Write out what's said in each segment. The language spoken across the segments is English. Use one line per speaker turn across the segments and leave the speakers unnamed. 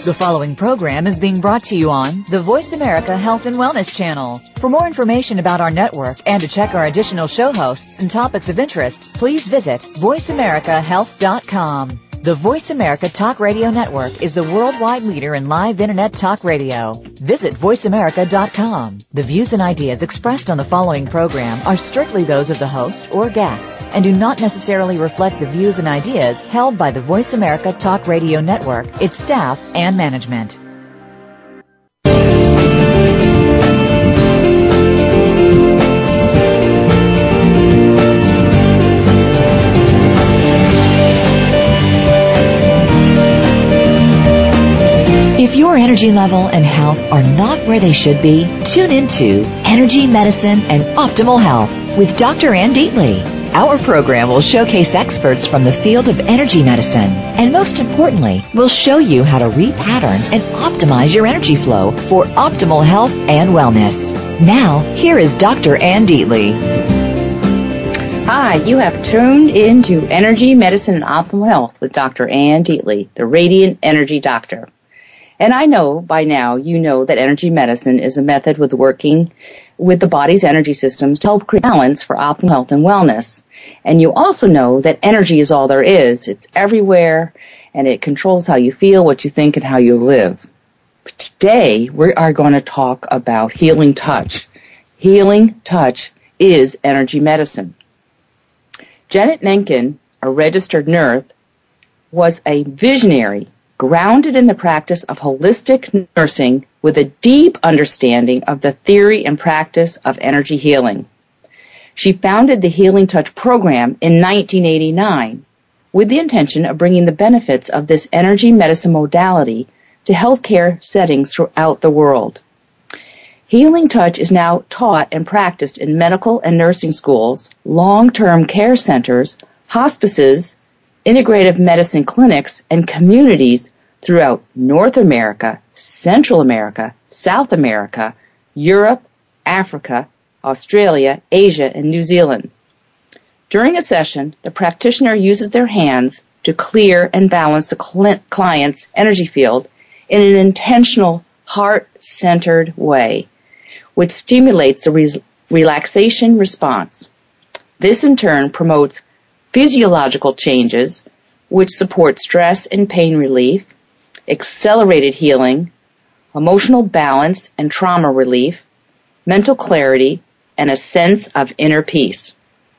The following program is being brought to you on the Voice America Health and Wellness Channel. For more information about our network and to check our additional show hosts and topics of interest, please visit voiceamericahealth.com. The Voice America Talk Radio Network is the worldwide leader in live Internet talk radio. Visit voiceamerica.com. The views and ideas expressed on the following program are strictly those of the host or guests and do not necessarily reflect the views and ideas held by the Voice America Talk Radio Network, its staff, and management. If your energy level and health are not where they should be, tune into Energy, Medicine, and Optimal Health with Dr. Ann Dietly. Our program will showcase experts from the field of energy medicine, and most importantly, will show you how to repattern and optimize your energy flow for optimal health and wellness. Now, here is Dr. Ann Dietly.
Hi, you have tuned into Energy, Medicine, and Optimal Health with Dr. Ann Dietly, the Radiant Energy Doctor. And I know by now you know that energy medicine is a method with working with the body's energy systems to help create balance for optimal health and wellness. And you also know that energy is all there is. It's everywhere, and it controls how you feel, what you think, and how you live. But today, we are going to talk about healing touch. Healing touch is energy medicine. Janet Menken, a registered nurse, was a visionary grounded in the practice of holistic nursing with a deep understanding of the theory and practice of energy healing. She founded the Healing Touch program in 1989 with the intention of bringing the benefits of this energy medicine modality to healthcare settings throughout the world. Healing Touch is now taught and practiced in medical and nursing schools, long-term care centers, hospices, integrative medicine clinics, and communities throughout North America, Central America, South America, Europe, Africa, Australia, Asia, and New Zealand. During a session, the practitioner uses their hands to clear and balance the client's energy field in an intentional, heart-centered way, which stimulates the relaxation response. This, in turn, promotes physiological changes, which support stress and pain relief, accelerated healing, emotional balance and trauma relief, mental clarity, and a sense of inner peace.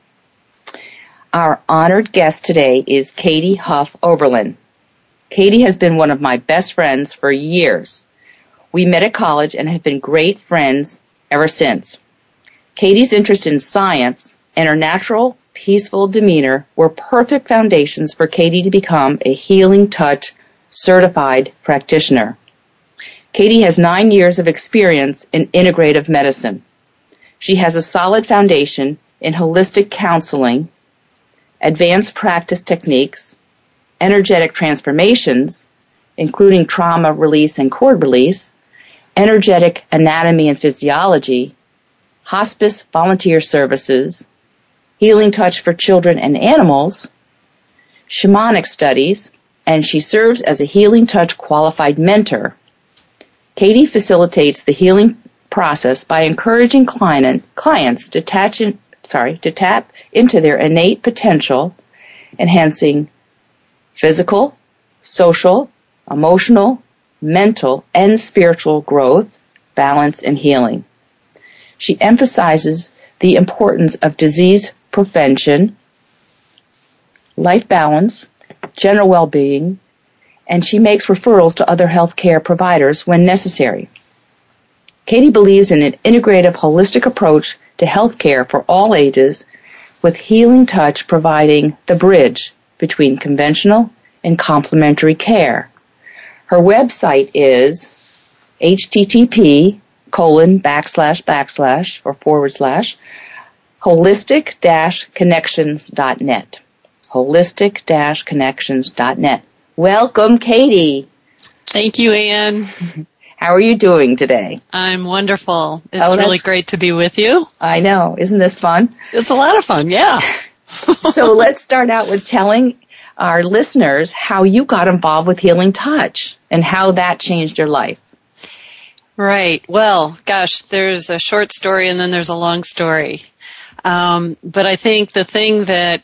Our honored guest today is Katie Huff Oberlin. Katie has been one of my best friends for years. We met at college and have been great friends ever since. Katie's interest in science and her natural, peaceful demeanor were perfect foundations for Katie to become a Healing Touch certified practitioner. Katie has 9 years of experience in integrative medicine. She has a solid foundation in holistic counseling, advanced practice techniques, energetic transformations, including trauma release and cord release, energetic anatomy and physiology, hospice volunteer services, Healing Touch for children and animals, shamanic studies, and she serves as a Healing Touch qualified mentor. Katie facilitates the healing process by encouraging clients to tap into their innate potential, enhancing physical, social, emotional, mental, and spiritual growth, balance, and healing. She emphasizes the importance of disease prevention, life balance, general well-being, and she makes referrals to other healthcare providers when necessary. Katie believes in an integrative, holistic approach to healthcare for all ages, with Healing Touch providing the bridge between conventional and complementary care. Her website is http://holistic-connections.net. holistic-connections.net. Welcome, Katie.
Thank you, Ann.
How are you doing today?
I'm wonderful. It's really great to be with you.
I know. Isn't this fun?
It's a lot of fun, yeah.
So let's start out with telling our listeners how you got involved with Healing Touch and how that changed your life.
Right. Well, gosh, there's a short story and then there's a long story. But I think the thing that,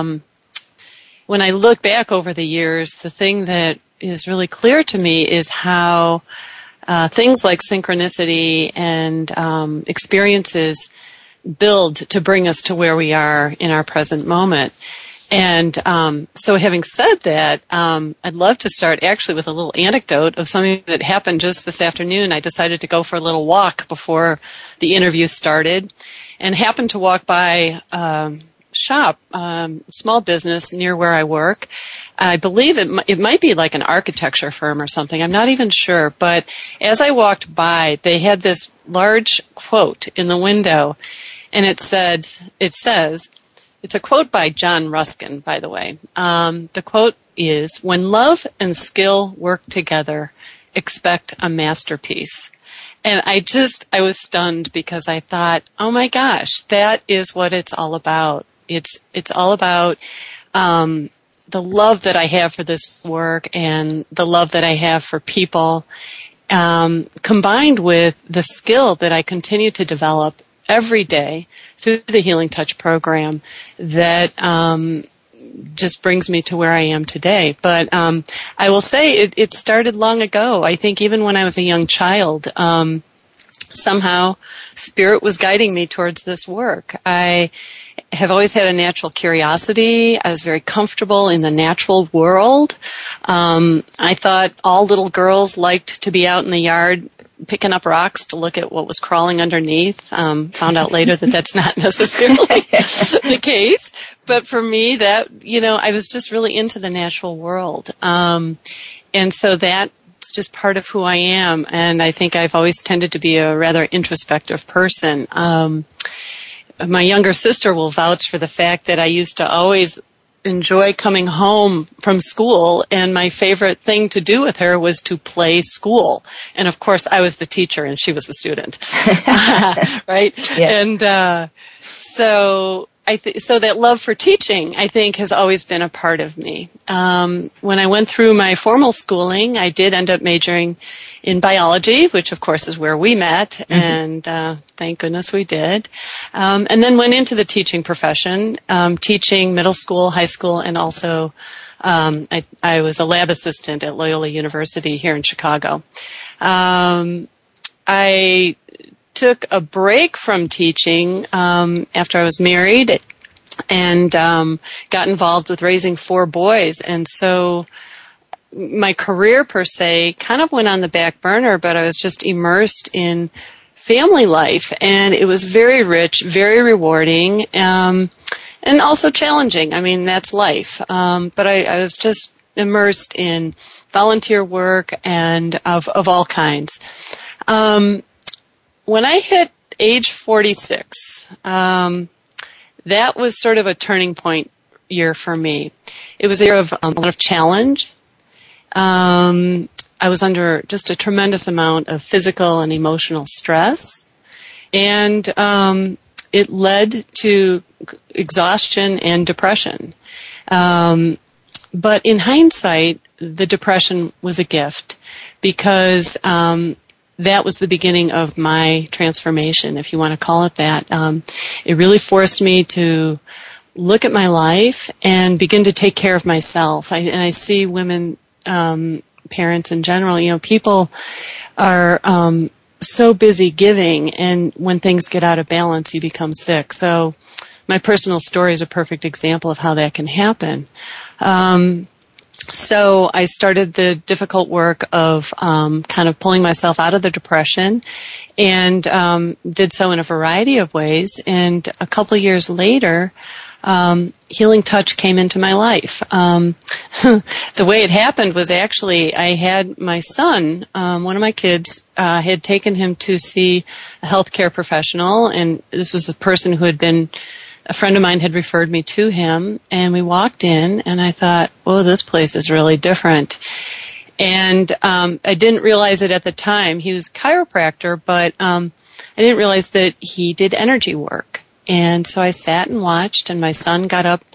when I look back over the years, the thing that is really clear to me is how things like synchronicity and experiences build to bring us to where we are in our present moment. And so having said that, I'd love to start actually with a little anecdote of something that happened just this afternoon. I decided to go for a little walk before the interview started and happened to walk by shop, small business near where I work. I believe it might be like an architecture firm or something. I'm not even sure. But as I walked by, they had this large quote in the window, and it says, it's a quote by John Ruskin, by the way. The quote is, "When love and skill work together, expect a masterpiece." And I was stunned because I thought, oh my gosh, that is what it's all about. It's all about the love that I have for this work and the love that I have for people, combined with the skill that I continue to develop every day through the Healing Touch program that just brings me to where I am today. But I will say it started long ago. I think even when I was a young child, somehow Spirit was guiding me towards this work. I have always had a natural curiosity. I was very comfortable in the natural world. I thought all little girls liked to be out in the yard picking up rocks to look at what was crawling underneath. Found out later that that's not necessarily the case. But for me, I was just really into the natural world. And so that's just part of who I am. And I think I've always tended to be a rather introspective person. My younger sister will vouch for the fact that I used to always enjoy coming home from school, and my favorite thing to do with her was to play school. And of course, I was the teacher and she was the student, right? Yeah. And so that love for teaching, I think, has always been a part of me. When I went through my formal schooling, I did end up majoring in biology, which of course is where we met, and thank goodness we did. And then went into the teaching profession, teaching middle school, high school, and also I was a lab assistant at Loyola University here in Chicago. I took a break from teaching after I was married and got involved with raising 4 boys. And so my career, per se, kind of went on the back burner, but I was just immersed in family life. And it was very rich, very rewarding, and also challenging. I mean, that's life. But I was just immersed in volunteer work and of all kinds. When I hit age 46, that was sort of a turning point year for me. It was a year of a lot of challenge. I was under just a tremendous amount of physical and emotional stress, and it led to exhaustion and depression. But in hindsight, the depression was a gift because that was the beginning of my transformation, if you want to call it that. It really forced me to look at my life and begin to take care of myself. And I see women, parents in general, people are so busy giving, and when things get out of balance, you become sick. So my personal story is a perfect example of how that can happen. So I started the difficult work of kind of pulling myself out of the depression, and did so in a variety of ways. And a couple of years later, Healing Touch came into my life. The way it happened was actually I had my son, one of my kids, had taken him to see a healthcare professional, and this was a person who had been a friend of mine had referred me to him, and we walked in, and I thought, oh, this place is really different. And I didn't realize it at the time. He was a chiropractor, but I didn't realize that he did energy work. And so I sat and watched, and my son got up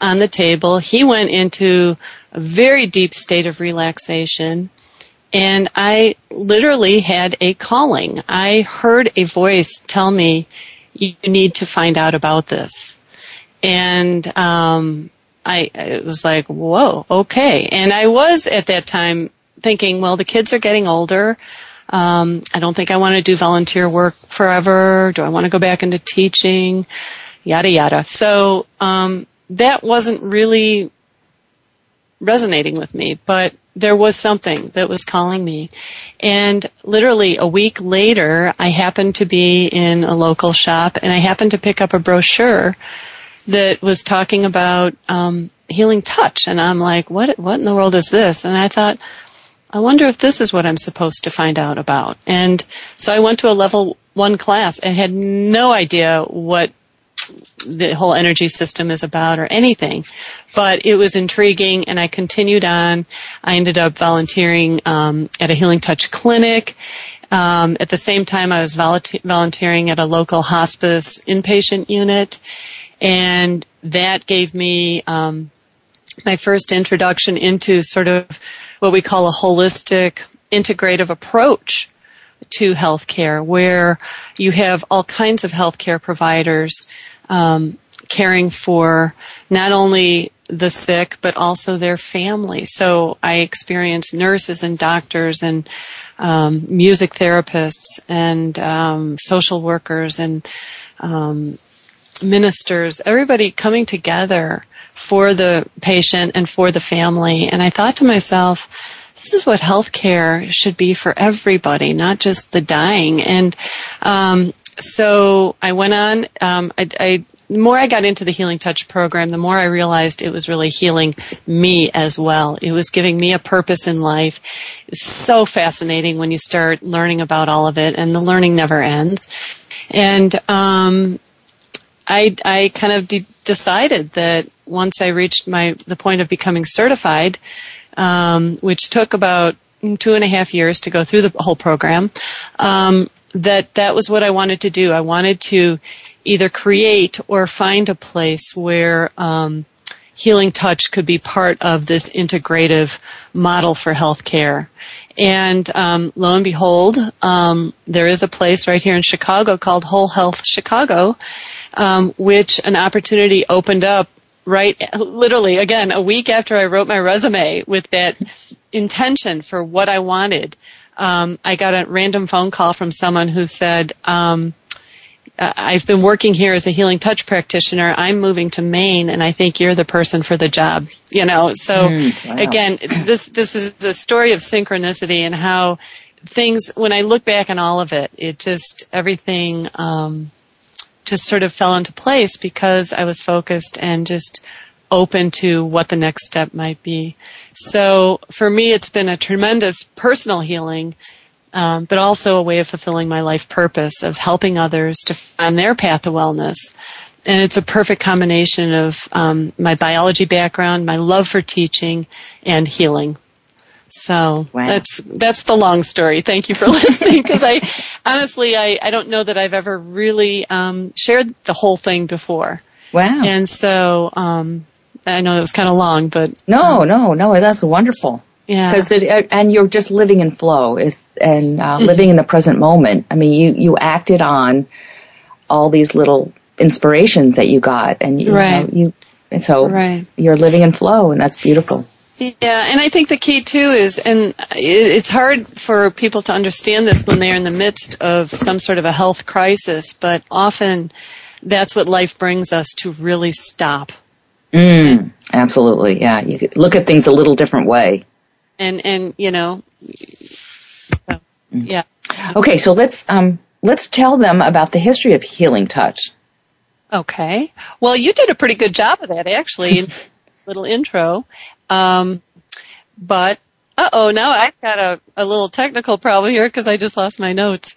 on the table. He went into a very deep state of relaxation, and I literally had a calling. I heard a voice tell me, you need to find out about this. And it was like, whoa, okay. And I was at that time thinking, well, the kids are getting older. I don't think I want to do volunteer work forever. Do I want to go back into teaching? Yada, yada. So that wasn't really resonating with me, but there was something that was calling me. And literally a week later, I happened to be in a local shop, and I happened to pick up a brochure that was talking about healing touch. And I'm like, what in the world is this? And I thought, I wonder if this is what I'm supposed to find out about. And so I went to a level 1 class and had no idea what the whole energy system is about or anything. But it was intriguing, and I continued on. I ended up volunteering at a Healing Touch clinic. At the same time, I was volunteering at a local hospice inpatient unit, and that gave me my first introduction into sort of what we call a holistic, integrative approach to healthcare, where you have all kinds of healthcare providers caring for not only the sick, but also their family. So I experienced nurses and doctors and music therapists and social workers and ministers, everybody coming together for the patient and for the family. And I thought to myself, this is what healthcare should be for everybody, not just the dying. And so I went on. The more I got into the Healing Touch program, the more I realized it was really healing me as well. It was giving me a purpose in life. It's so fascinating when you start learning about all of it, and the learning never ends. And I kind of decided that once I reached the point of becoming certified, which took about 2.5 years to go through the whole program, that was what I wanted to do. I wanted to either create or find a place where Healing Touch could be part of this integrative model for healthcare. And lo and behold, there is a place right here in Chicago called Whole Health Chicago, which an opportunity opened up literally, again, a week after I wrote my resume with that intention for what I wanted. I got a random phone call from someone who said, I've been working here as a Healing Touch practitioner. I'm moving to Maine, and I think you're the person for the job. So
wow.
Again, this is a story of synchronicity and how things, when I look back on all of it, everything just sort of fell into place because I was focused and just open to what the next step might be. So for me, it's been a tremendous personal healing, but also a way of fulfilling my life purpose of helping others to find their path to wellness. And it's a perfect combination of my biology background, my love for teaching, and healing. So
wow.
that's the long story. Thank you for listening, because I honestly don't know that I've ever really shared the whole thing before.
Wow.
And so I know it was kind of long, but
no, that's wonderful.
Yeah.
And you're just living in flow living in the present moment. I mean, you acted on all these little inspirations that you got, and you're living in flow, and that's beautiful.
Yeah, and I think the key too is, and it's hard for people to understand this when they're in the midst of some sort of a health crisis, but often that's what life brings us, to really stop.
Absolutely, yeah. You could look at things a little different way.
And yeah.
Okay, so let's tell them about the history of Healing Touch.
Okay. Well, you did a pretty good job of that, actually, in a little intro. But, now I've got a little technical problem here because I just lost my notes.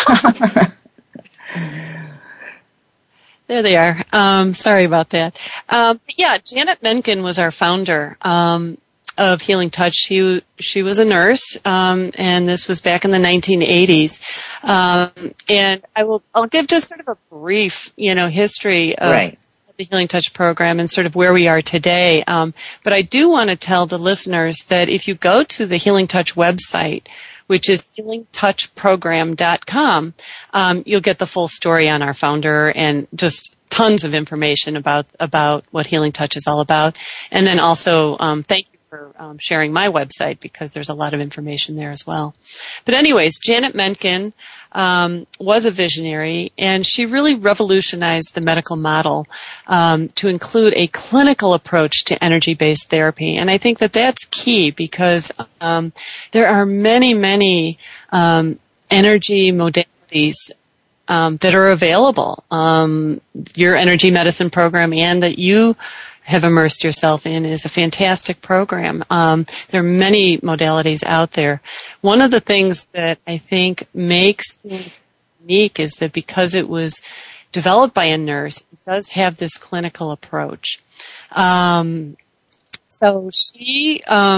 There they are. Sorry about that. Yeah, Janet Menken was our founder of Healing Touch. She was a nurse, and this was back in the 1980s. And I'll give just sort of a brief, history of the Healing Touch program and sort of where we are today. But I do want to tell the listeners that if you go to the Healing Touch website, which is healingtouchprogram.com, you'll get the full story on our founder and just tons of information about what Healing Touch is all about. And then also, thank you for sharing my website, because there's a lot of information there as well. But anyways, Janet Menken was a visionary, and she really revolutionized the medical model to include a clinical approach to energy-based therapy. And I think that that's key, because there are many, many energy modalities that are available. Your energy medicine program, and that you have immersed yourself in, is a fantastic program. There are many modalities out there. One of the things that I think makes it unique is that because it was developed by a nurse, it does have this clinical approach. So she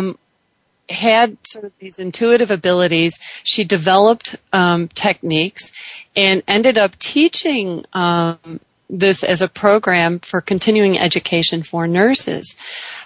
had sort of these intuitive abilities. She developed techniques and ended up teaching this as a program for continuing education for nurses.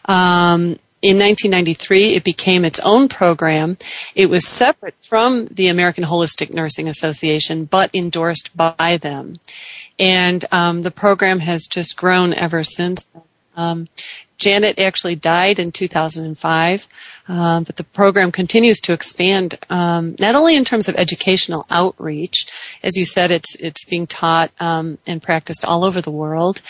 In 1993, it became its own program. It was separate from the American Holistic Nursing Association, but endorsed by them. And the program has just grown ever since then. Janet actually died in 2005, but the program continues to expand, not only in terms of educational outreach. As you said, it's being taught and practiced all over the world,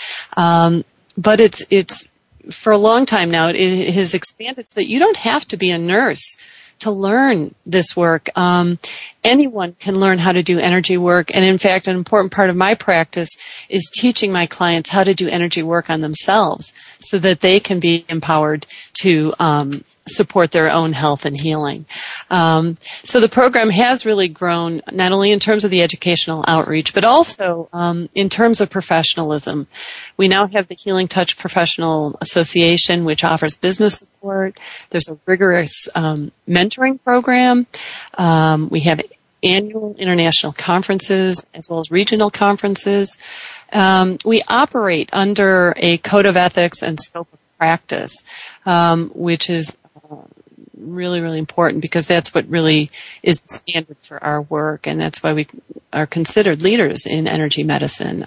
but it's for a long time now, it has expanded so that you don't have to be a nurse to learn this work. Anyone can learn how to do energy work, and in fact, an important part of my practice is teaching my clients how to do energy work on themselves so that they can be empowered to support their own health and healing. So the program has really grown, not only in terms of the educational outreach, but also in terms of professionalism. We now have the Healing Touch Professional Association, which offers business support. There's a rigorous mentoring program. We have annual international conferences as well as regional conferences. We operate under a code of ethics and scope of practice, which is really, really important, because that's what really is the standard for our work, and that's why we are considered leaders in energy medicine.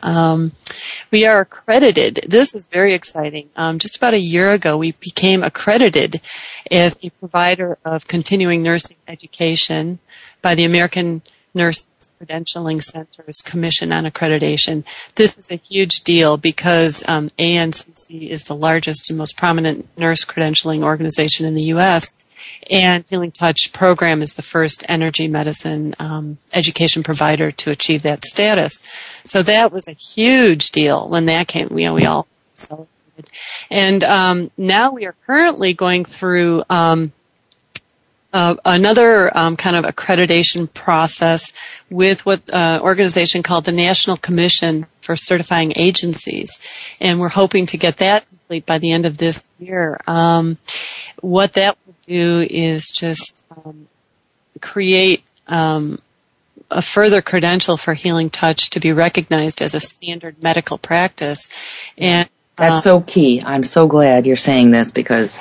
We are accredited. This is very exciting. Just about a year ago, we became accredited as a provider of continuing nursing education by the American Nurses Credentialing Center's Commission on Accreditation. This is a huge deal because ANCC is the largest and most prominent nurse credentialing organization in the U.S., and Healing Touch program is the first energy medicine education provider to achieve that status. So that was a huge deal when that came. We all celebrated. And now we are currently going through another kind of accreditation process with what organization called the National Commission for Certifying Agencies, and we're hoping to get that complete by the end of this year. What that will do is just create a further credential for Healing Touch to be recognized as a standard medical practice. And
that's so key. I'm so glad you're saying this, because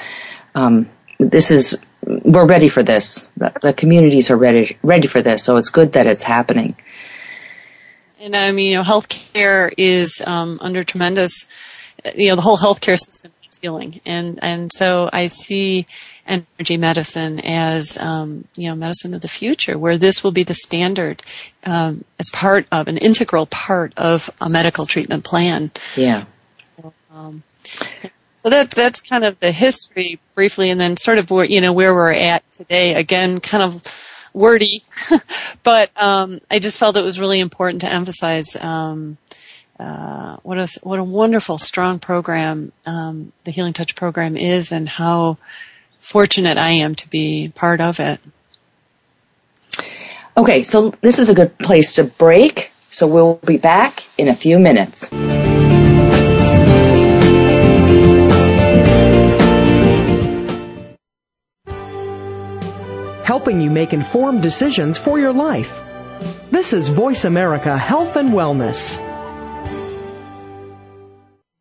we're ready for this. The communities are ready for this, so it's good that it's happening.
And healthcare is under tremendous, the whole healthcare system is healing, and so I see energy medicine as medicine of the future, where this will be the standard as part of an integral part of a medical treatment plan.
Yeah.
So that's kind of the history briefly, and then sort of where we're at today. Again, kind of wordy, but I just felt it was really important to emphasize what a wonderful, strong program the Healing Touch program is, and how fortunate I am to be part of it.
Okay, so this is a good place to break. So we'll be back in a few minutes.
Helping you make informed decisions for your life. This is Voice America Health and Wellness.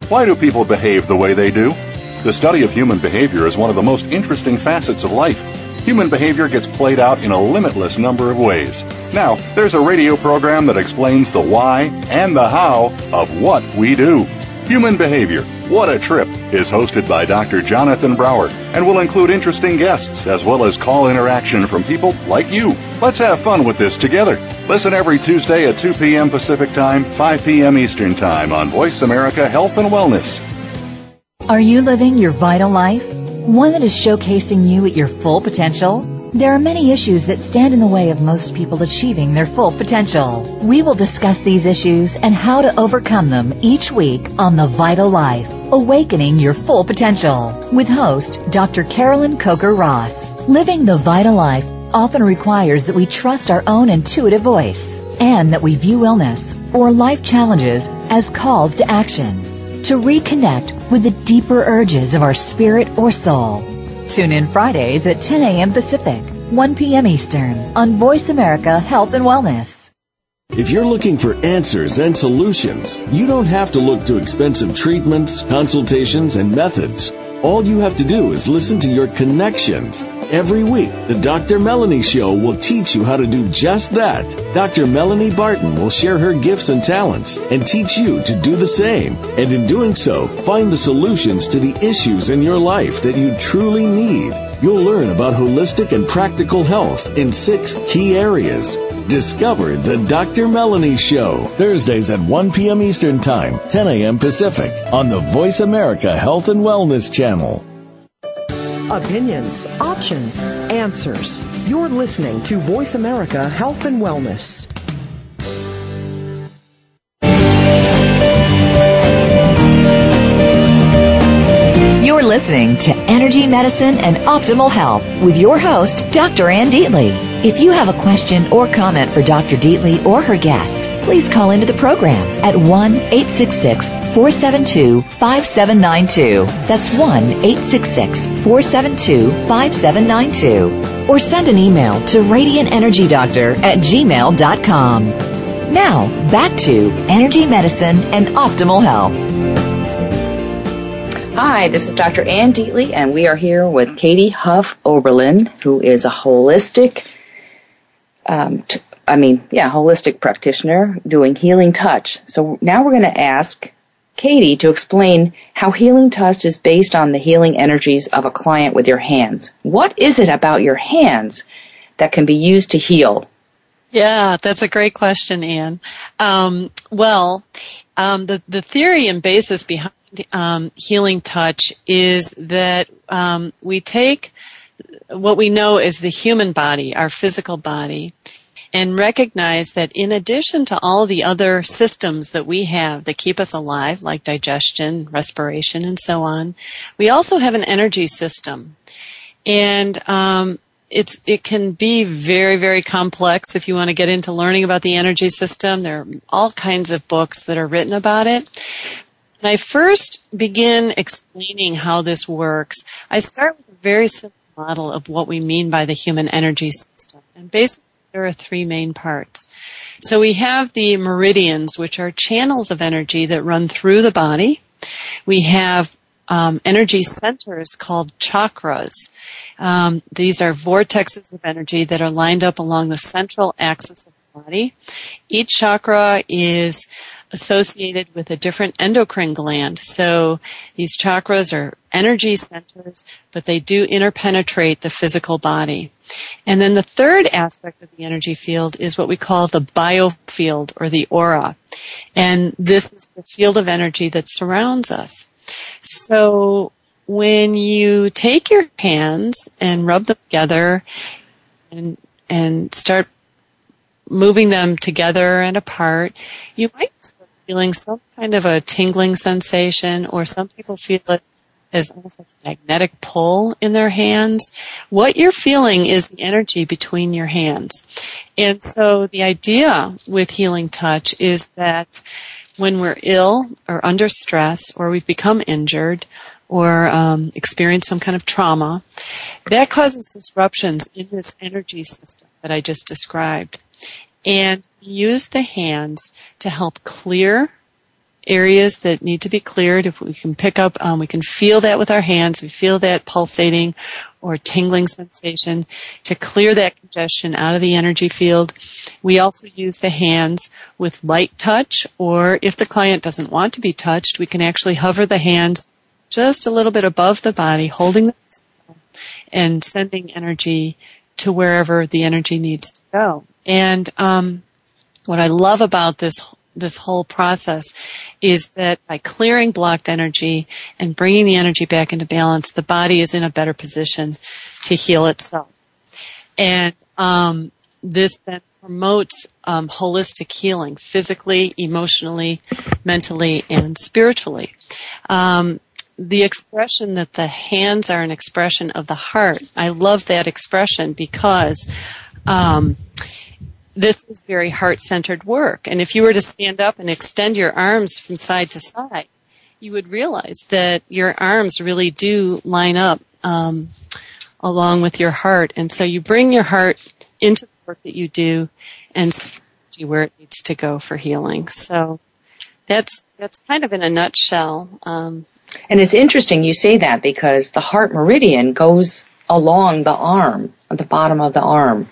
Why do people behave the way they do? The study of human behavior is one of the most interesting facets of life. Human behavior gets played out in a limitless number of ways. Now, there's a radio program that explains the why and the how of what we do. Human Behavior, What a Trip, is hosted by Dr. Jonathan Brower and will include interesting guests as well as call interaction from people like you. Let's have fun with this together. Listen every Tuesday at 2 p.m. Pacific Time, 5 p.m. Eastern Time on Voice America Health and Wellness.
Are you living your vital life? One that is showcasing you at your full potential? There are many issues that stand in the way of most people achieving their full potential. We will discuss these issues and how to overcome them each week on The Vital Life, Awakening Your Full Potential, with host Dr. Carolyn Coker-Ross. Living the vital life often requires that we trust our own intuitive voice and that we view illness or life challenges as calls to action, to reconnect with the deeper urges of our spirit or soul. Tune in Fridays at 10 a.m. Pacific, 1 p.m. Eastern on Voice America Health and Wellness.
If you're looking for answers and solutions, you don't have to look to expensive treatments, consultations, and methods. All you have to do is listen to your connections. Every week, the Dr. Melanie Show will teach you how to do just that. Dr. Melanie Barton will share her gifts and talents and teach you to do the same. And in doing so, find the solutions to the issues in your life that you truly need. You'll learn about holistic and practical health in 6 key areas. Discover the Dr. Melanie Show, Thursdays at 1 p.m. Eastern Time, 10 a.m. Pacific, on the Voice America Health and Wellness Channel.
Opinions, options, answers. You're listening to Voice America Health and Wellness.
You're listening to Energy Medicine and Optimal Health with your host, Dr. Ann Deatley. If you have a question or comment for Dr. Deatley or her guest, please call into the program at 1-866-472-5792. That's 1-866-472-5792. Or send an email to radiantenergydoctor@gmail.com. Now, back to Energy Medicine and Optimal Health.
Hi, this is Dr. Ann Deatley, and we are here with Katie Huff Oberlin, who is a holistic practitioner doing Healing Touch. So now we're going to ask Katie to explain how Healing Touch is based on the healing energies of a client with your hands. What is it about your hands that can be used to heal?
Yeah, that's a great question, Ann. The theory and basis behind Healing Touch is that we take what we know as the human body, our physical body, and recognize that in addition to all the other systems that we have that keep us alive, like digestion, respiration, and so on, we also have an energy system. And it can be very, very complex if you want to get into learning about the energy system. There are all kinds of books that are written about it. When I first begin explaining how this works, I start with a very simple model of what we mean by the human energy system. And basically, there are 3 main parts. So we have the meridians, which are channels of energy that run through the body. We have energy centers called chakras. These are vortexes of energy that are lined up along the central axis of the body. Each chakra is associated with a different endocrine gland. So these chakras are energy centers, but they do interpenetrate the physical body. And then the third aspect of the energy field is what we call the biofield or the aura. And this is the field of energy that surrounds us. So when you take your hands and rub them together and start moving them together and apart, you might start feeling some kind of a tingling sensation, or some people feel it as almost like a magnetic pull in their hands. What you're feeling is the energy between your hands. And so the idea with Healing Touch is that when we're ill or under stress or we've become injured or experience some kind of trauma, that causes disruptions in this energy system that I just described. And use the hands to help clear areas that need to be cleared. If we can pick up, we can feel that with our hands. We feel that pulsating or tingling sensation to clear that congestion out of the energy field. We also use the hands with light touch, or if the client doesn't want to be touched, we can actually hover the hands just a little bit above the body, holding them and sending energy to wherever the energy needs to go. And what I love about this whole process is that by clearing blocked energy and bringing the energy back into balance, the body is in a better position to heal itself. And this then promotes holistic healing, physically, emotionally, mentally, and spiritually. The expression that the hands are an expression of the heart, I love that expression because this is very heart-centered work. And if you were to stand up and extend your arms from side to side, you would realize that your arms really do line up along with your heart. And so you bring your heart into the work that you do and see where it needs to go for healing. So that's kind of in a nutshell.
And it's interesting you say that because the heart meridian goes along the arm, at the bottom of the arm.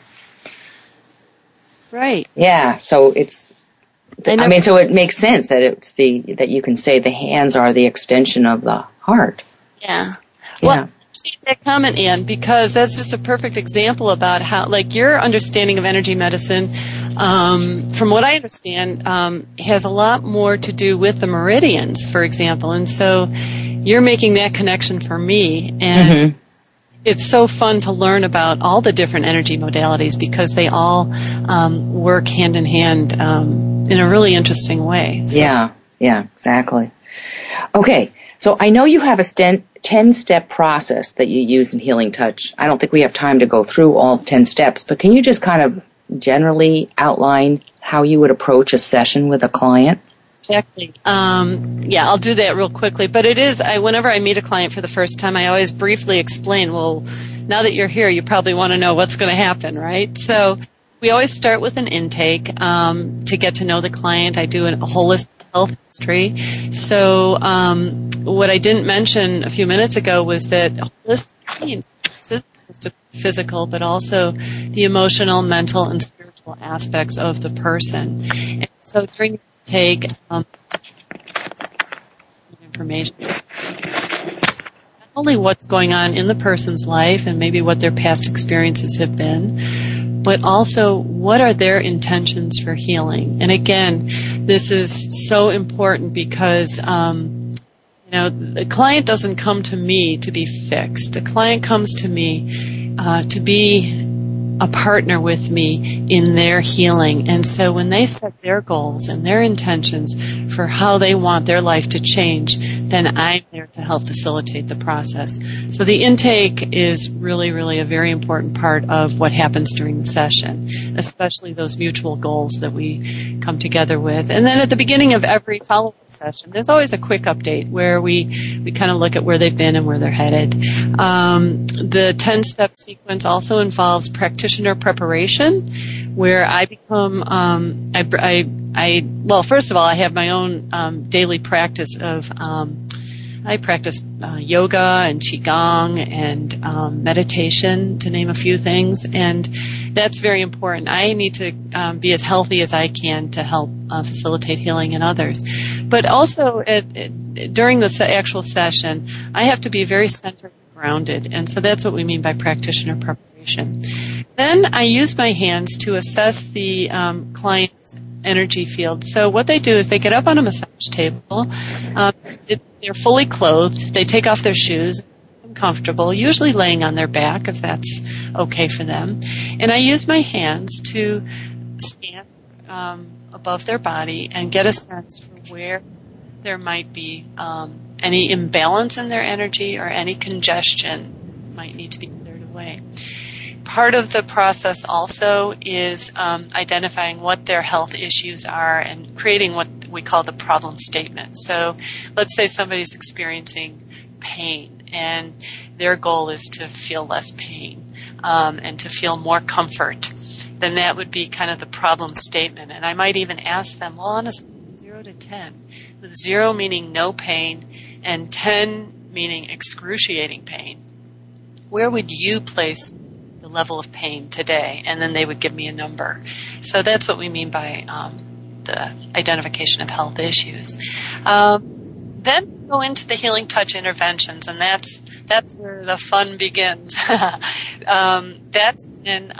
Right.
Yeah, so so it makes sense that that you can say the hands are the extension of the heart.
Yeah. Well, I appreciate that comment, Ann, because that's just a perfect example about how, like, your understanding of energy medicine, from what I understand, has a lot more to do with the meridians, for example. And so you're making that connection for me. And it's so fun to learn about all the different energy modalities because they all work hand in hand in a really interesting way. So.
Yeah, exactly. Okay, so I know you have a 10-step process that you use in Healing Touch. I don't think we have time to go through all 10 steps, but can you just kind of generally outline how you would approach a session with a client?
Exactly. I'll do that real quickly. But it is, whenever I meet a client for the first time, I always briefly explain, well, now that you're here, you probably want to know what's going to happen, right? So we always start with an intake to get to know the client. I do a holistic health history. So what I didn't mention a few minutes ago was that holistic means physical, but also the emotional, mental, and spiritual aspects of the person. And so during the take information, not only what's going on in the person's life and maybe what their past experiences have been, but also what are their intentions for healing. And again, this is so important because the client doesn't come to me to be fixed. The client comes to me to be a partner with me in their healing. And so when they set their goals and their intentions for how they want their life to change, then I'm there to help facilitate the process. So the intake is really, really a very important part of what happens during the session, especially those mutual goals that we come together with. And then at the beginning of every follow-up session, there's always a quick update where we kind of look at where they've been and where they're headed. The 10-step sequence also involves practitioner preparation, where I become, well, first of all, I have my own daily practice of, I practice yoga and qigong and meditation, to name a few things, and that's very important. I need to be as healthy as I can to help facilitate healing in others. But also, during the actual session, I have to be very centered and grounded, and so that's what we mean by practitioner preparation. Then I use my hands to assess the client's energy field. So what they do is they get up on a massage table. They're fully clothed. They take off their shoes, comfortable, usually laying on their back if that's okay for them. And I use my hands to scan above their body and get a sense for where there might be any imbalance in their energy or any congestion might need to be cleared away. Part of the process also is identifying what their health issues are and creating what we call the problem statement. So let's say somebody's experiencing pain and their goal is to feel less pain and to feel more comfort. Then that would be kind of the problem statement. And I might even ask them, well, on a scale of 0 to 10, with 0 meaning no pain and 10 meaning excruciating pain, where would you place the level of pain today? And then they would give me a number. So that's what we mean by the identification of health issues. Then go into the healing touch interventions, and that's where the fun begins. That's when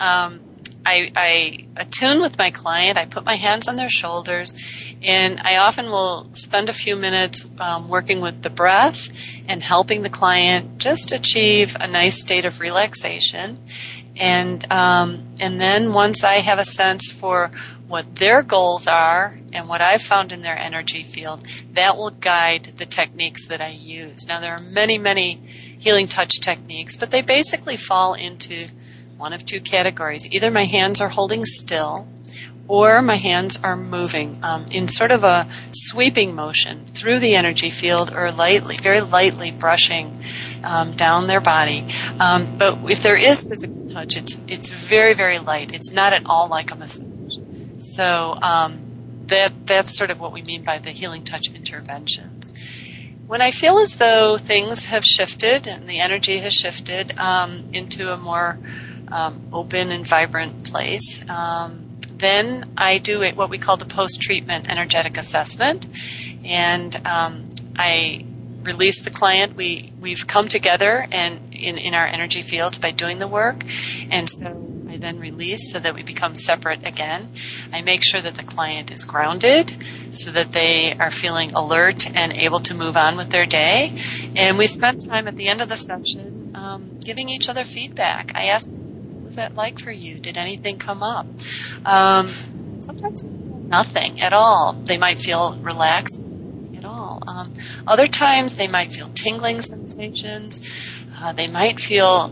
I attune with my client. I put my hands on their shoulders, and I often will spend a few minutes working with the breath and helping the client just achieve a nice state of relaxation. And then once I have a sense for what their goals are and what I've found in their energy field, that will guide the techniques that I use. Now, there are many, many healing touch techniques, but they basically fall into one of two categories. Either my hands are holding still, or my hands are moving in sort of a sweeping motion through the energy field, or lightly, very lightly brushing down their body. But if there is physical touch, it's very, very light. It's not at all like a massage. So that's sort of what we mean by the healing touch interventions. When I feel as though things have shifted and the energy has shifted into a more open and vibrant place, then I do what we call the post-treatment energetic assessment, and I release the client. We've come together and in our energy fields by doing the work, and so I then release so that we become separate again. I make sure that the client is grounded so that they are feeling alert and able to move on with their day, and we spend time at the end of the session giving each other feedback. I ask, what was that like for you? Did anything come up? Sometimes nothing at all. They might feel relaxed at all. Other times they might feel tingling sensations. They might feel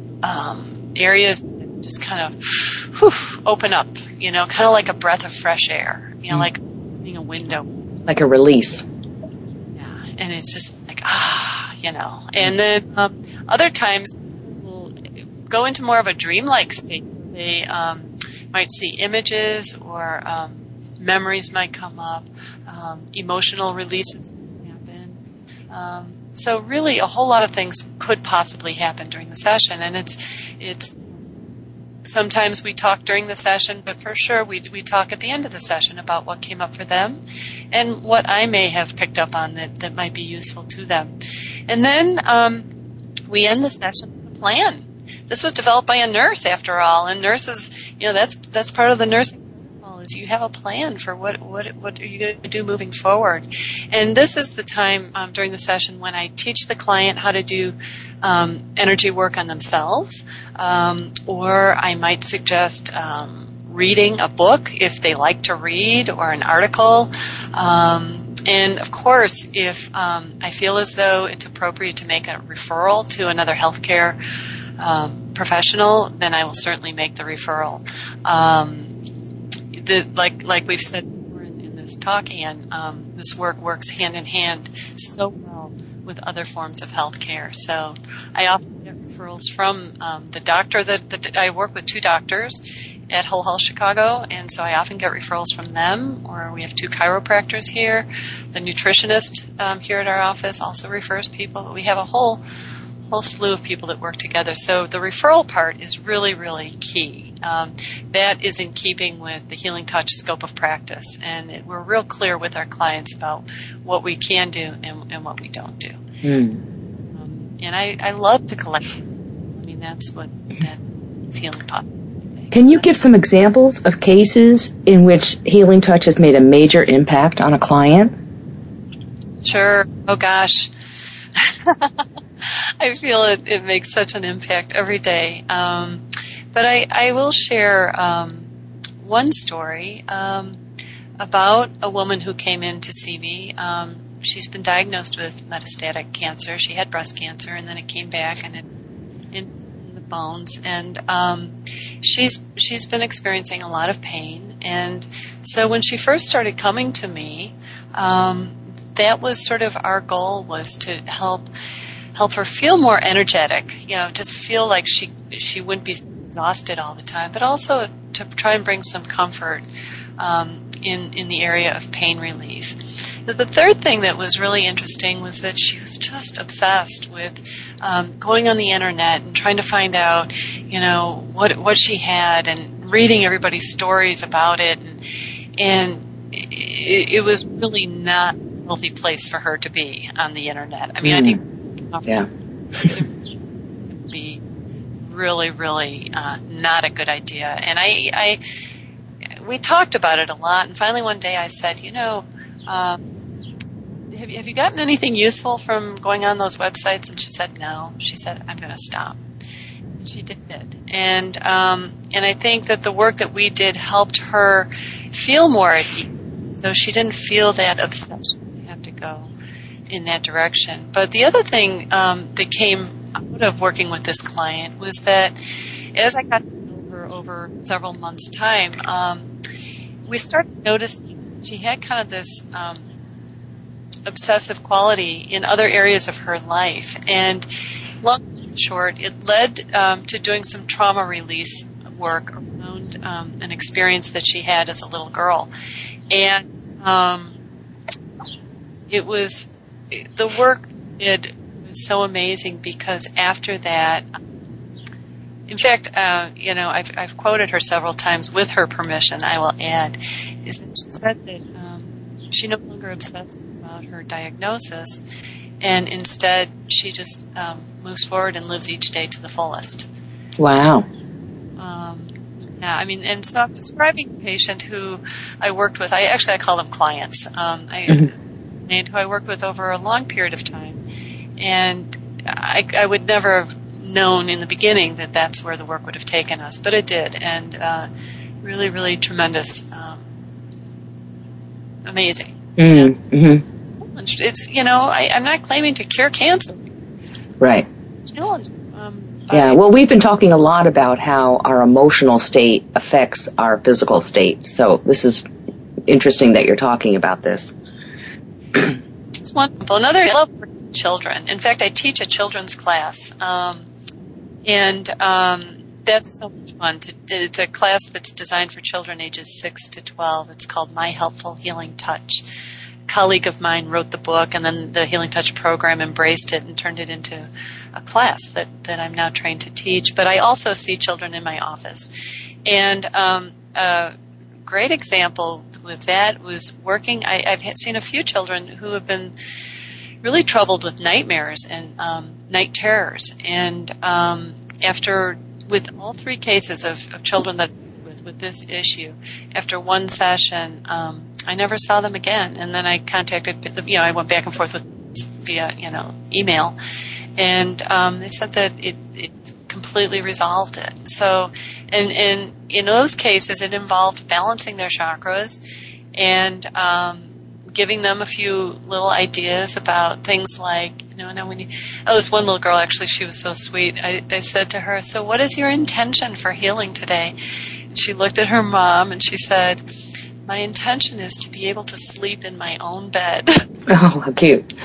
areas that just kind of open up, kind of like a breath of fresh air, like opening a window.
Like a release.
Yeah, and it's just like, And then other times we'll go into more of a dreamlike state. They might see images, or memories might come up, emotional releases might happen. So really a whole lot of things could possibly happen during the session, and it's sometimes we talk during the session, but for sure we talk at the end of the session about what came up for them and what I may have picked up on that might be useful to them. And then we end the session with a plan. This was developed by a nurse, after all, and nurses, that's part of the nursing protocol, is you have a plan for what are you going to do moving forward. And this is the time during the session when I teach the client how to do energy work on themselves, or I might suggest reading a book if they like to read, or an article. And of course, if I feel as though it's appropriate to make a referral to another healthcare professional, then I will certainly make the referral. Like we've said before in this talk, Anne, this work works hand in hand so well with other forms of healthcare. So I often get referrals from the doctor that I work with 2 doctors at Whole Health Chicago, and so I often get referrals from them, or we have 2 chiropractors here. The nutritionist here at our office also refers people. We have a whole slew of people that work together. So the referral part is really, really key. That is in keeping with the Healing Touch scope of practice, and we're real clear with our clients about what we can do and what we don't do. And I love to collect. That's what is Healing Touch.
Can you give some examples of cases in which Healing Touch has made a major impact on a client?
Sure. Oh, gosh. I feel it makes such an impact every day. But I will share one story about a woman who came in to see me. She's been diagnosed with metastatic cancer. She had breast cancer, and then it came back and in the bones. And she's been experiencing a lot of pain. And so when she first started coming to me, that was sort of our goal, was to help her feel more energetic, just feel like she wouldn't be exhausted all the time, but also to try and bring some comfort in the area of pain relief. The third thing that was really interesting was that she was just obsessed with going on the internet and trying to find out, what she had, and reading everybody's stories about it, and it was really not a healthy place for her to be on the internet. I mean, I think it would be really, really not a good idea. And we talked about it a lot, and finally one day I said, have you gotten anything useful from going on those websites? And she said no. She said, I'm going to stop. And she did. And I think that the work that we did helped her feel more at ease. So she didn't feel that obsession to have to go in that direction. But the other thing that came out of working with this client was that as I got to know her over several months' time, we started noticing she had kind of this obsessive quality in other areas of her life. And long and short, it led to doing some trauma release work around an experience that she had as a little girl. And it was the work it was so amazing because after that, in fact, I've quoted her several times with her permission, I will add, is that she said that she no longer obsesses about her diagnosis, and instead she just moves forward and lives each day to the fullest.
Wow.
And so I'm describing a patient who I worked with. I call them clients. And who I worked with over a long period of time, and I would never have known in the beginning that that's where the work would have taken us, but it did, and really, really tremendous, amazing.
Mm-hmm.
It's I'm not claiming to cure cancer.
Right.
Challenge.
Well, we've been talking a lot about how our emotional state affects our physical state, so this is interesting that you're talking about this.
It's wonderful. I love working with children. In fact, I teach a children's class, and that's so much fun. It's a class that's designed for children ages 6 to 12. It's called My Helpful Healing Touch. A colleague of mine wrote the book, and then the Healing Touch program embraced it and turned it into a class that I'm now trained to teach. But I also see children in my office. And a great example with that was working. I've seen a few children who have been really troubled with nightmares and night terrors. And with all three cases of children that with this issue, after one session, I never saw them again. And then I contacted, I went back and forth via email, and they said that it completely resolved it. So, and in those cases, it involved balancing their chakras and giving them a few little ideas about things like, this one little girl, actually, she was so sweet. I said to her, so what is your intention for healing today? And she looked at her mom and she said, my intention is to be able to sleep in my own bed.
Oh, how cute.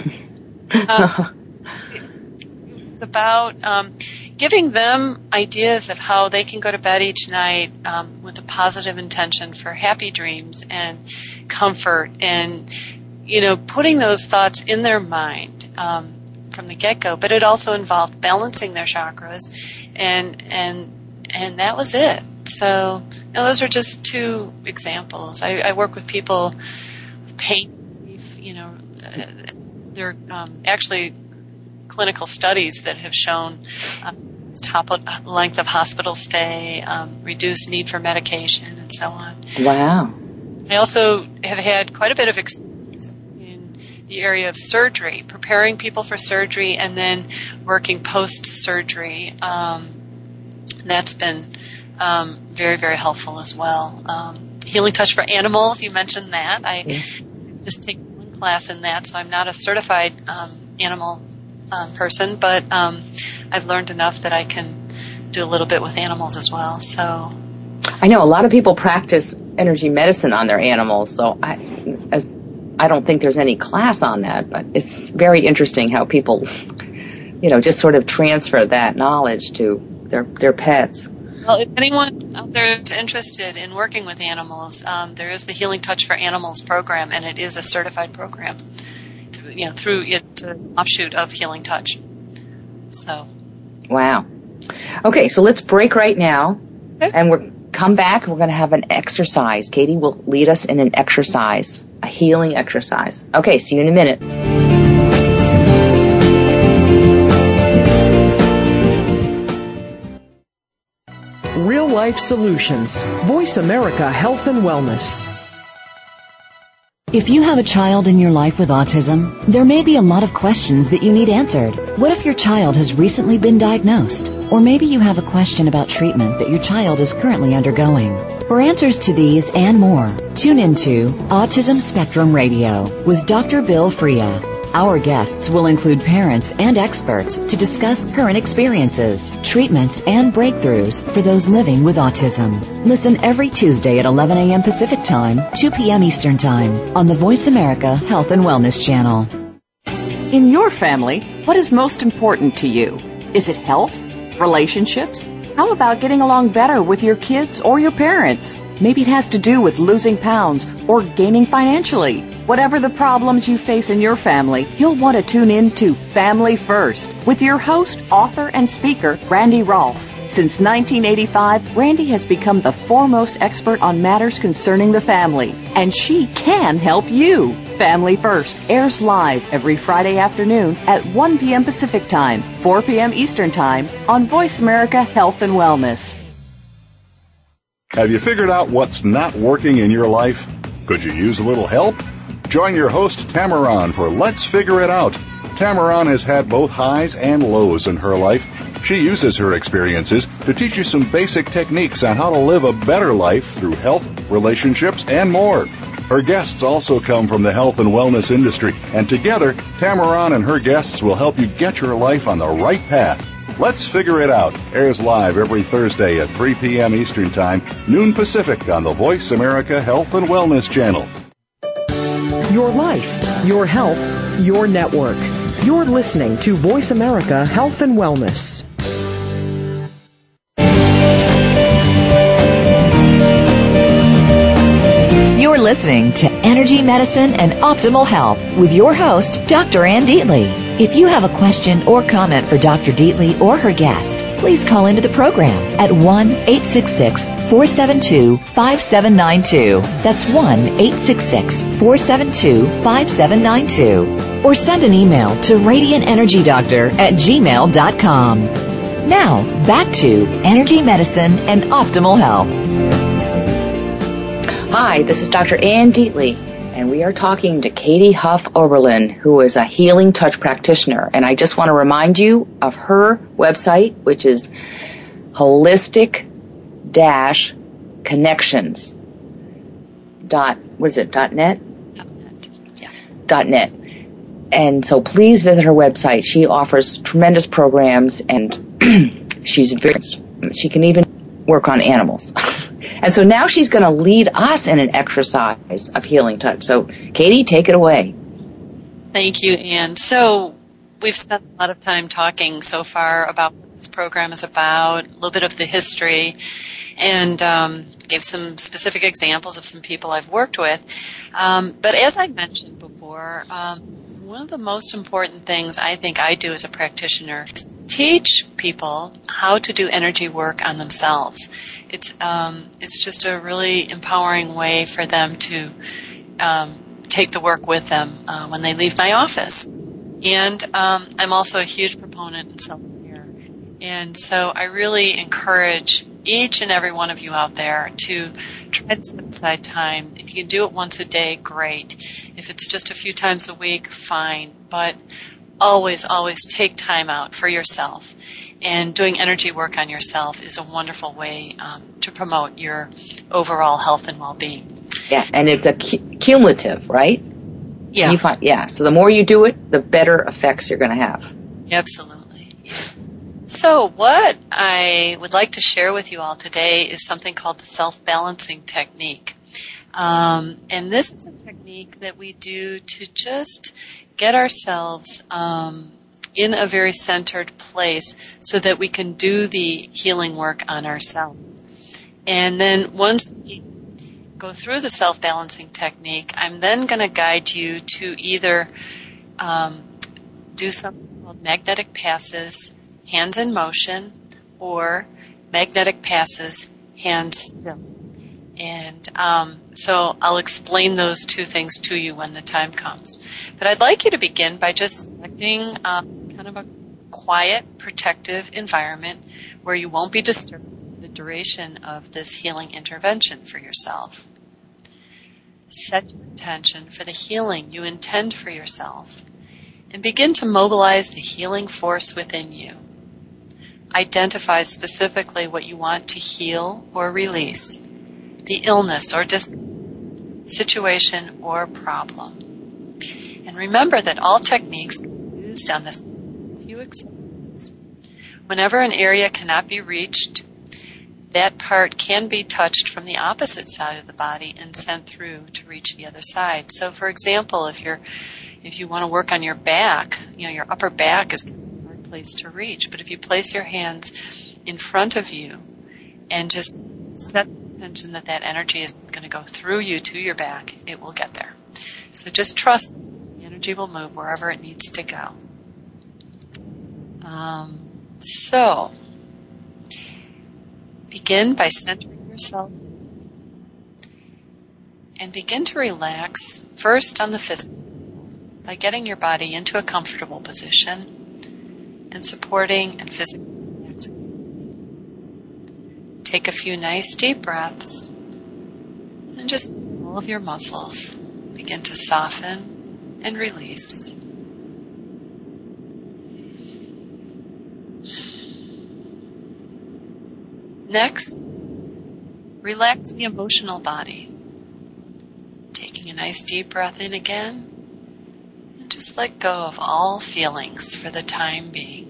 It's about giving them ideas of how they can go to bed each night with a positive intention for happy dreams and comfort, and putting those thoughts in their mind from the get-go. But it also involved balancing their chakras, and that was it. So those are just two examples. I work with people with pain relief. There are actually clinical studies that have shown top length of hospital stay, reduced need for medication, and so on.
Wow.
I also have had quite a bit of experience in the area of surgery, preparing people for surgery and then working post-surgery. That's been very, very helpful as well. Healing Touch for Animals, you mentioned that. I just take one class in that, so I'm not a certified animal person, but I've learned enough that I can do a little bit with animals as well. So
I know a lot of people practice energy medicine on their animals, so I don't think there's any class on that, but it's very interesting how people, just sort of transfer that knowledge to their pets.
Well, if anyone out there is interested in working with animals, there is the Healing Touch for Animals program, and it is a certified program. Through it's an offshoot of Healing Touch. So.
Wow. Okay, so let's break right now, and we'll come back. We're going to have an exercise. Katie will lead us in an exercise, a healing exercise. Okay, see you in a minute.
Real Life Solutions. Voice America Health and Wellness.
If you have a child in your life with autism, there may be a lot of questions that you need answered. What if your child has recently been diagnosed? Or maybe you have a question about treatment that your child is currently undergoing. For answers to these and more, tune into Autism Spectrum Radio with Dr. Bill Freya. Our guests will include parents and experts to discuss current experiences, treatments, and breakthroughs for those living with autism. Listen every Tuesday at 11 a.m. Pacific Time, 2 p.m. Eastern Time on the Voice America Health and Wellness Channel.
In your family, what is most important to you? Is it health? Relationships? How about getting along better with your kids or your parents? Maybe it has to do with losing pounds or gaining financially. Whatever the problems you face in your family, you'll want to tune in to Family First with your host, author, and speaker, Randy Rolfe. Since 1985, Randy has become the foremost expert on matters concerning the family, and she can help you. Family First airs live every Friday afternoon at 1 p.m. Pacific Time, 4 p.m. Eastern Time on Voice America Health and Wellness.
Have you figured out what's not working in your life? Could you use a little help? Join your host, Tamaran, for Let's Figure It Out. Tamaran has had both highs and lows in her life. She uses her experiences to teach you some basic techniques on how to live a better life through health, relationships, and more. Her guests also come from the health and wellness industry, and together, Tamaran and her guests will help you get your life on the right path. Let's Figure It Out airs live every Thursday at 3 p.m. Eastern Time, noon Pacific on the Voice America Health and Wellness Channel.
Your life, your health, your network. You're listening to Voice America Health and Wellness.
You're listening to Energy Medicine and Optimal Health with your host, Dr. Ann Deatley. If you have a question or comment for Dr. Deatley or her guest, please call into the program at 1-866-472-5792. That's 1-866-472-5792. Or send an email to radiantenergydoctor@gmail.com. Now, back to Energy Medicine and Optimal Health.
Hi, this is Dr. Ann Deatley, and we are talking to Katie Huff Oberlin, who is a Healing Touch practitioner. And I just want to remind you of her website, which is holistic-connections. .net? .net. And so please visit her website. She offers tremendous programs, and she can even work on animals. And so now she's going to lead us in an exercise of Healing Touch. So, Katie, take it away.
Thank you, Ann. So we've spent a lot of time talking so far about what this program is about, a little bit of the history, and gave some specific examples of some people I've worked with. But as I mentioned before, one of the most important things I think I do as a practitioner is teach people how to do energy work on themselves. It's just a really empowering way for them to take the work with them when they leave my office. And I'm also a huge proponent in self-care. And so I really encourage each and every one of you out there to try to set aside time. If you can do it once a day, great. If it's just a few times a week, fine. But always, always take time out for yourself. And doing energy work on yourself is a wonderful way to promote your overall health and well-being.
Yeah, and it's a cumulative, right?
Yeah.
So the more you do it, the better effects you're going to have.
Absolutely. So what I would like to share with you all today is something called the self-balancing technique. And this is a technique that we do to just get ourselves in a very centered place so that we can do the healing work on ourselves. And then once we go through the self-balancing technique, I'm then going to guide you to either do something called magnetic passes, hands in motion, or magnetic passes, hands still. And so I'll explain those two things to you when the time comes. But I'd like you to begin by just selecting kind of a quiet, protective environment where you won't be disturbed for the duration of this healing intervention for yourself. Set your intention for the healing you intend for yourself and begin to mobilize the healing force within you. Identify specifically what you want to heal or release, the illness or situation or problem. And remember that all techniques can be used on this few examples. Whenever an area cannot be reached, that part can be touched from the opposite side of the body and sent through to reach the other side. So, for example, if you want to work on your back, your upper back is kind of a hard place to reach. But if you place your hands in front of you and just set the intention that energy is going to go through you to your back, it will get there. So just trust the energy will move wherever it needs to go. So begin by centering yourself and begin to relax first on the physical by getting your body into a comfortable position and supporting and physically relaxing. Take a few nice deep breaths and just all of your muscles begin to soften and release. Next, relax the emotional body. Taking a nice deep breath in again, and just let go of all feelings for the time being.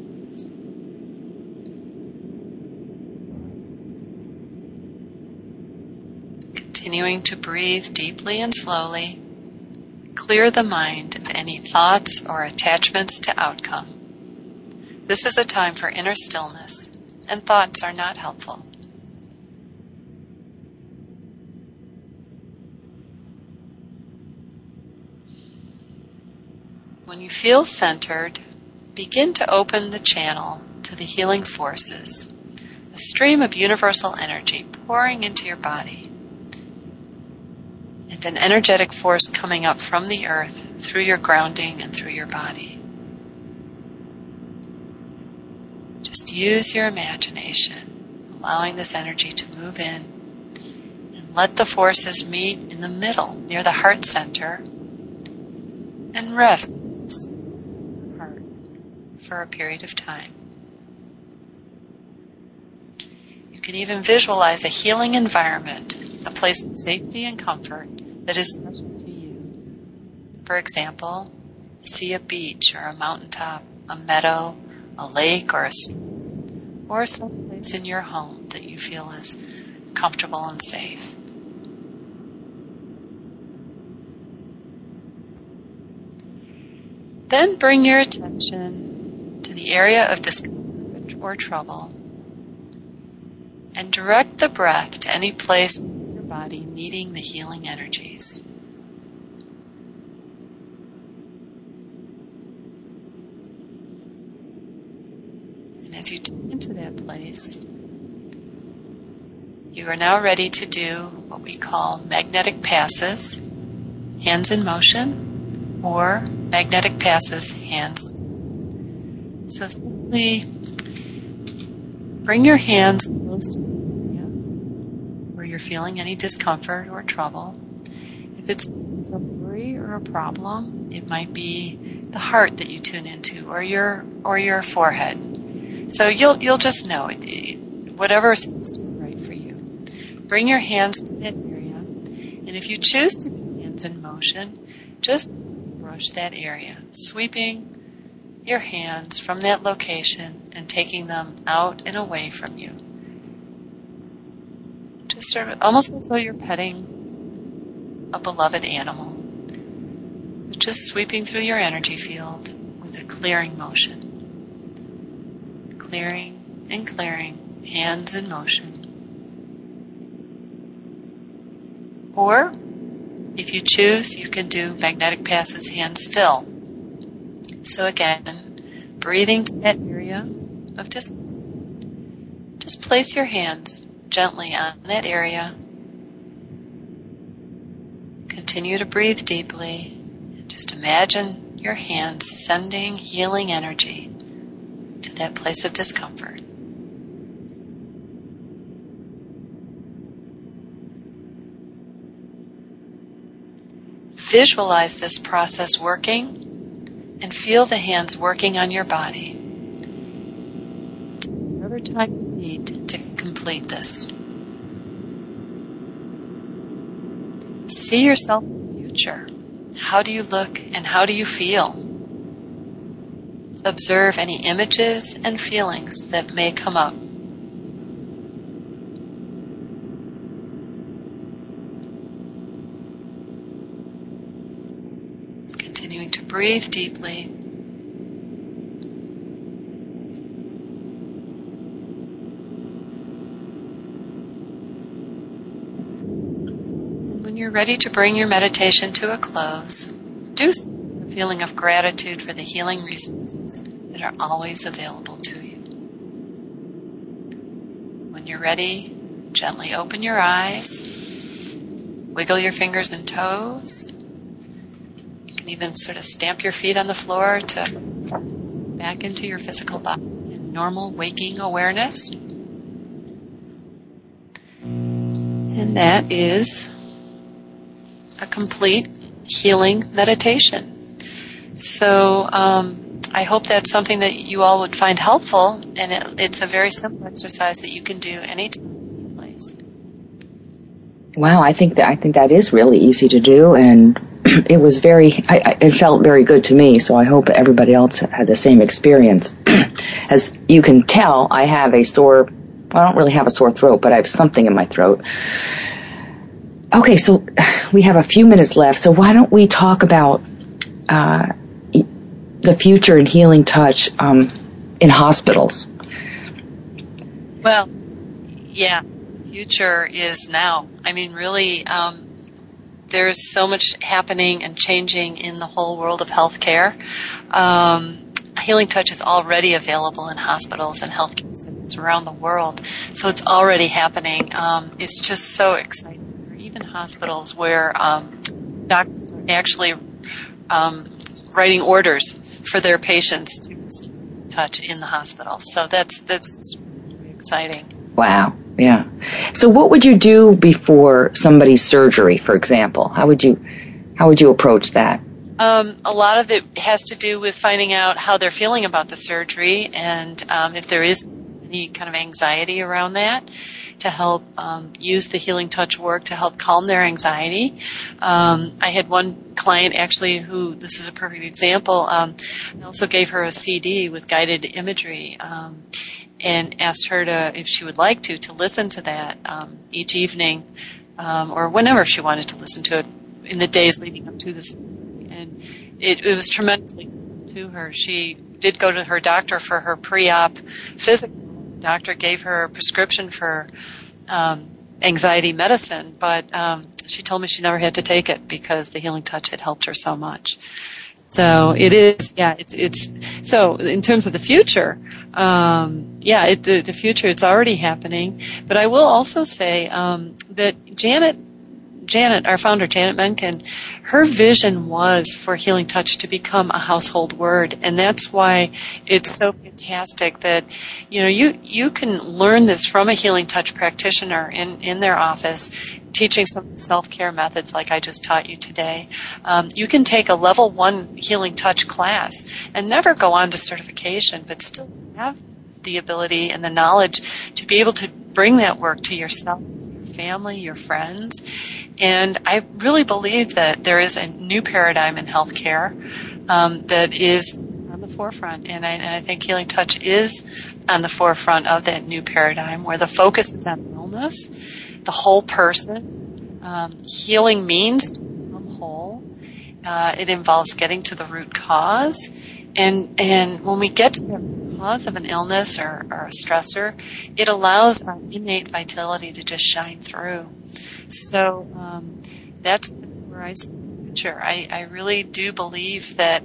Continuing to breathe deeply and slowly, clear the mind of any thoughts or attachments to outcome. This is a time for inner stillness, and thoughts are not helpful. When you feel centered, begin to open the channel to the healing forces, a stream of universal energy pouring into your body, and an energetic force coming up from the earth through your grounding and through your body. Just use your imagination, allowing this energy to move in, and let the forces meet in the middle, near the heart center, and rest in the space of your heart for a period of time. You can even visualize a healing environment, a place of safety and comfort that is special to you. For example, see a beach or a mountaintop, a meadow, a lake or a stream, or some place in your home that you feel is comfortable and safe. Then bring your attention to the area of discomfort or trouble and direct the breath to any place in your body needing the healing energies. As you tune into that place, you are now ready to do what we call magnetic passes, hands in motion, or magnetic passes, hands. So simply bring your hands close to the area where you're feeling any discomfort or trouble. If it's a worry or a problem, it might be the heart that you tune into, or your forehead. So you'll just know it, whatever seems to be right for you. Bring your hands to that area, and if you choose to do hands in motion, just brush that area, sweeping your hands from that location and taking them out and away from you. Just sort of almost as though you're petting a beloved animal, but just sweeping through your energy field with a clearing motion. Clearing and clearing, hands in motion. Or, if you choose, you can do magnetic passes hand still. So again, breathing to that area of discomfort. Just place your hands gently on that area. Continue to breathe deeply. And just imagine your hands sending healing energy to that place of discomfort. Visualize this process working and feel the hands working on your body. Whatever time you need to complete this. See yourself in the future. How do you look and how do you feel? Observe any images and feelings that may come up. Continuing to breathe deeply. When you're ready to bring your meditation to a close, do so with a feeling of gratitude for the healing resources that are always available to you. When you're ready, gently open your eyes, wiggle your fingers and toes. You can even sort of stamp your feet on the floor to back into your physical body in normal waking awareness. And that is a complete healing meditation. So I hope that's something that you all would find helpful, and it's a very simple exercise that you can do anytime, any place.
Wow, I think that is really easy to do, and it was it felt very good to me, so I hope everybody else had the same experience. As you can tell, I have I don't really have a sore throat, but I have something in my throat. Okay, so we have a few minutes left, so why don't we talk about the future in healing touch in hospitals?
Well, yeah, future is now. I mean, really, there's so much happening and changing in the whole world of healthcare. Healing touch is already available in hospitals and healthcare centers around the world, so it's already happening. It's just so exciting. Even hospitals where doctors are actually writing orders for their patients to touch in the hospital. So that's really exciting.
Wow. Yeah. So what would you do before somebody's surgery, for example? How would you approach that?
A lot of it has to do with finding out how they're feeling about the surgery, and if there is any kind of anxiety around that, to help use the healing touch work to help calm their anxiety. I had one client actually who, this is a perfect example, I also gave her a CD with guided imagery and asked her if she would like to listen to that each evening or whenever she wanted to listen to it in the days leading up to this. And it was tremendously to her. She did go to her doctor for her pre-op physical. The doctor gave her a prescription for anxiety medicine, but she told me she never had to take it because the healing touch had helped her so much. So it is, it's so in terms of the future, the future, it's already happening. But I will also say that Janet, our founder, Janet Menken, her vision was for healing touch to become a household word, and that's why it's so fantastic that, you can learn this from a healing touch practitioner in their office, teaching some self-care methods like I just taught you today. You can take a level 1 healing touch class and never go on to certification, but still have the ability and the knowledge to be able to bring that work to yourself, family, your friends. And I really believe that there is a new paradigm in healthcare that is on the forefront, and I think healing touch is on the forefront of that new paradigm where the focus is on wellness, the whole person. Healing means to become whole. It involves getting to the root cause, and when we get to the root cause of an illness or a stressor, it allows our innate vitality to just shine through. So that's where I see the future. I really do believe that,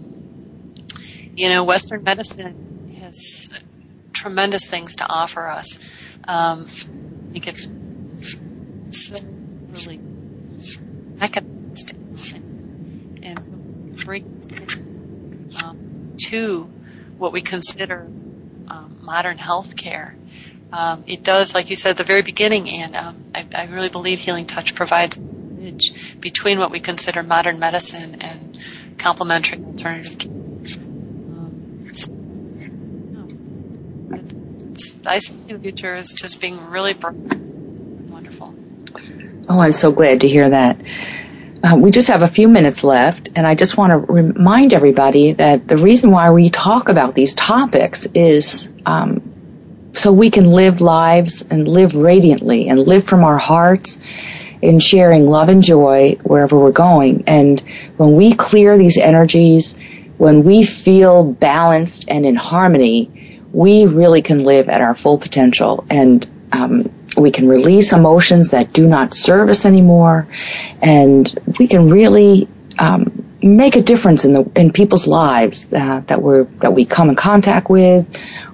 Western medicine has tremendous things to offer us. I think it's so really mechanised and brings to what we consider modern health care. It does, like you said at the very beginning, and I really believe Healing Touch provides a bridge between what we consider modern medicine and complementary alternative care. I see the future as just being really bright and wonderful.
Oh, I'm so glad to hear that. We just have a few minutes left, and I just want to remind everybody that the reason why we talk about these topics is so we can live lives and live radiantly and live from our hearts in sharing love and joy wherever we're going. And when we clear these energies, when we feel balanced and in harmony, we really can live at our full potential, and we can release emotions that do not serve us anymore, and we can really make a difference in people's lives that we come in contact with,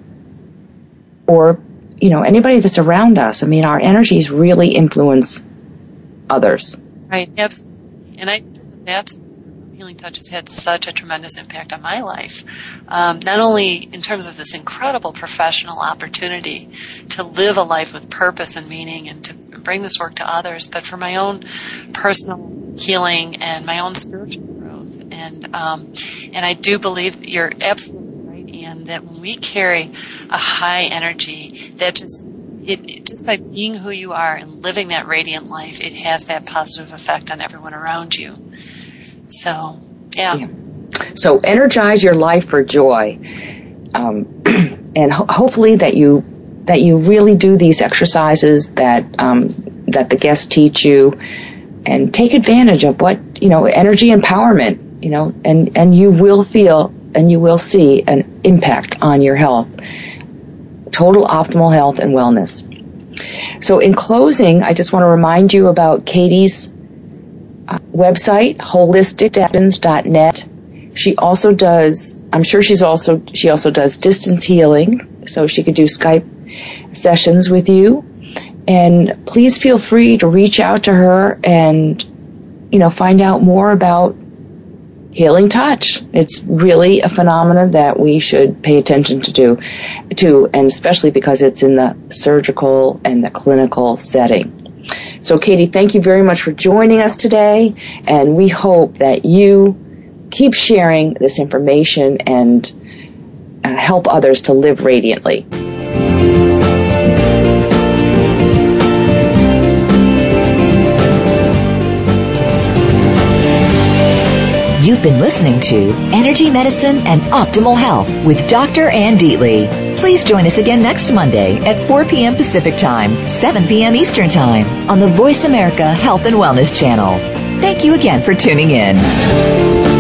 or anybody that's around us. I mean, our energies really influence others.
Right, absolutely, and that's Healing Touch has had such a tremendous impact on my life, not only in terms of this incredible professional opportunity to live a life with purpose and meaning and to bring this work to others, but for my own personal healing and my own spiritual growth. And I do believe that you're absolutely right, Anne, that when we carry a high energy, that just by being who you are and living that radiant life, it has that positive effect on everyone around you. So, yeah.
So energize your life for joy, and hopefully that you really do these exercises that the guests teach you, and take advantage of what energy empowerment, and you will feel and you will see an impact on your health, total optimal health and wellness. So in closing, I just want to remind you about Katie's website, holisticadaptions.net. She also does, she also does distance healing, so she could do Skype sessions with you. And please feel free to reach out to her and, find out more about Healing Touch. It's really a phenomenon that we should pay attention to, and especially because it's in the surgical and the clinical setting. So, Katie, thank you very much for joining us today, and we hope that you keep sharing this information and help others to live radiantly.
You've been listening to Energy Medicine and Optimal Health with Dr. Ann Dietly. Please join us again next Monday at 4 p.m. Pacific Time, 7 p.m. Eastern Time on the Voice America Health and Wellness Channel. Thank you again for tuning in.